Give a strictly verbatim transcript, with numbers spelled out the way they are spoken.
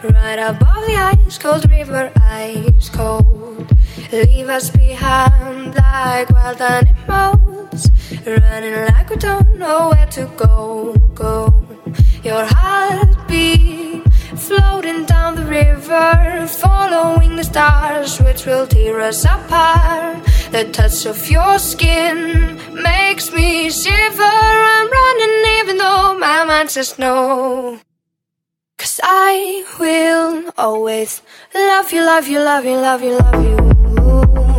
Right above the ice cold river, ice cold. Leave us behind like wild animals, running like we don't know where to go, go. Your heartbeat floating down the river, following the stars which will tear us apart. The touch of your skin makes me shiver. I'm running even though my mind says no. 'Cause I will always love you, love you, love you, love you, love you.